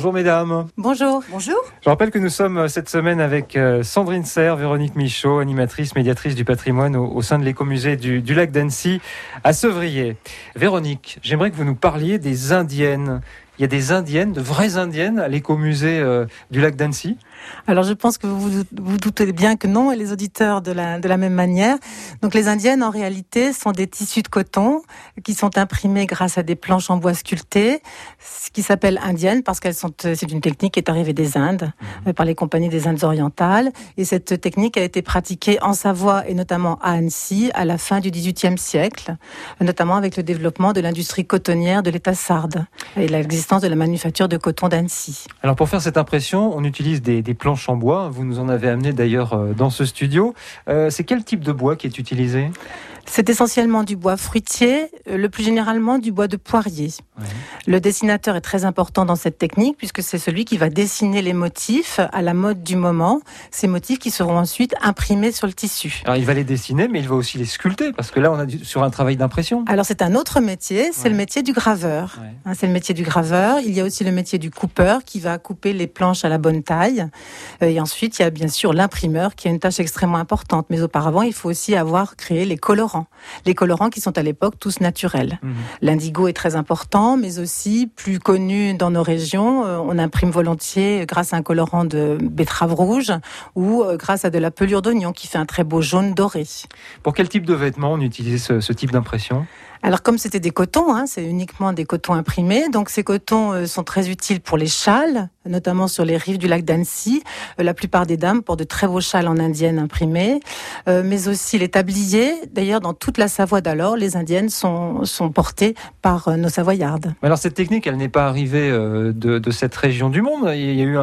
Bonjour mesdames. Bonjour. Bonjour. Je rappelle que nous sommes cette semaine avec Sandrine Serre, Véronique Michaud, animatrice, médiatrice du patrimoine au sein de l'écomusée du lac d'Annecy à Sevrier. Véronique, j'aimerais que vous nous parliez des Indiennes. Il y a des Indiennes, de vraies Indiennes à l'écomusée du lac d'Annecy? Alors je pense que vous doutez bien que non, et les auditeurs de la même manière. Donc les Indiennes en réalité sont des tissus de coton qui sont imprimés grâce à des planches en bois sculptées, ce qui s'appelle indiennes parce c'est une technique qui est arrivée des Indes, par les compagnies des Indes orientales, et cette technique a été pratiquée en Savoie et notamment à Annecy à la fin du XVIIIe siècle, notamment avec le développement de l'industrie cotonnière de l'État sarde et l'existence de la manufacture de coton d'Annecy. Alors pour faire cette impression, on utilise des planches en bois. Vous nous en avez amené d'ailleurs dans ce studio. C'est quel type de bois qui est utilisé ? C'est essentiellement du bois fruitier, le plus généralement du bois de poirier. Ouais. Le dessinateur est très important dans cette technique puisque c'est celui qui va dessiner les motifs à la mode du moment, ces motifs qui seront ensuite imprimés sur le tissu. Alors il va les dessiner, mais il va aussi les sculpter parce que là on est sur un travail d'impression. Alors c'est un autre métier, c'est le métier du graveur. Ouais. C'est le métier du graveur. Il y a aussi le métier du coupeur qui va couper les planches à la bonne taille. Et ensuite il y a bien sûr l'imprimeur qui a une tâche extrêmement importante. Mais auparavant il faut aussi avoir créé les colorants. Les colorants qui sont à l'époque tous naturels. L'indigo est très important, mais aussi plus connu dans nos régions. On imprime volontiers grâce à un colorant de betterave rouge ou grâce à de la pelure d'oignon qui fait un très beau jaune doré. Pour quel type de vêtements on utilisait ce type d'impression ? Alors comme c'était des cotons, c'est uniquement des cotons imprimés, donc ces cotons sont très utiles pour les châles, notamment sur les rives du lac d'Annecy. La plupart des dames portent de très beaux châles en indienne imprimés, mais aussi les tabliers. D'ailleurs, dans toute la Savoie d'alors, les indiennes sont portées par nos Savoyardes. Alors cette technique, elle n'est pas arrivée de cette région du monde. Il y a eu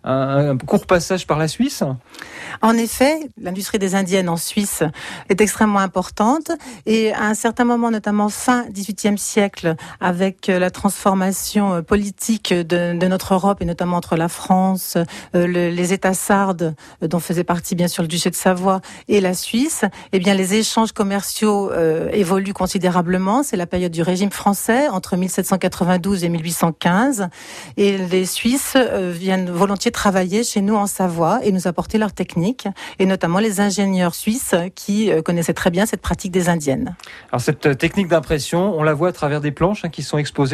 un court passage par la Suisse. En effet, l'industrie des indiennes en Suisse est extrêmement importante et à un certain moment, notamment fin XVIIIe siècle, avec la transformation politique de notre Europe et notamment entre la France, les États sardes, dont faisait partie bien sûr le duché de Savoie, et la Suisse, eh bien les échanges commerciaux évoluent considérablement. C'est la période du régime français entre 1792 et 1815, et les Suisses viennent volontiers travailler chez nous en Savoie et nous apporter leur technique, et notamment les ingénieurs suisses qui connaissaient très bien cette pratique des indiennes. Alors cette technique d'impression, on la voit à travers des planches qui sont exposées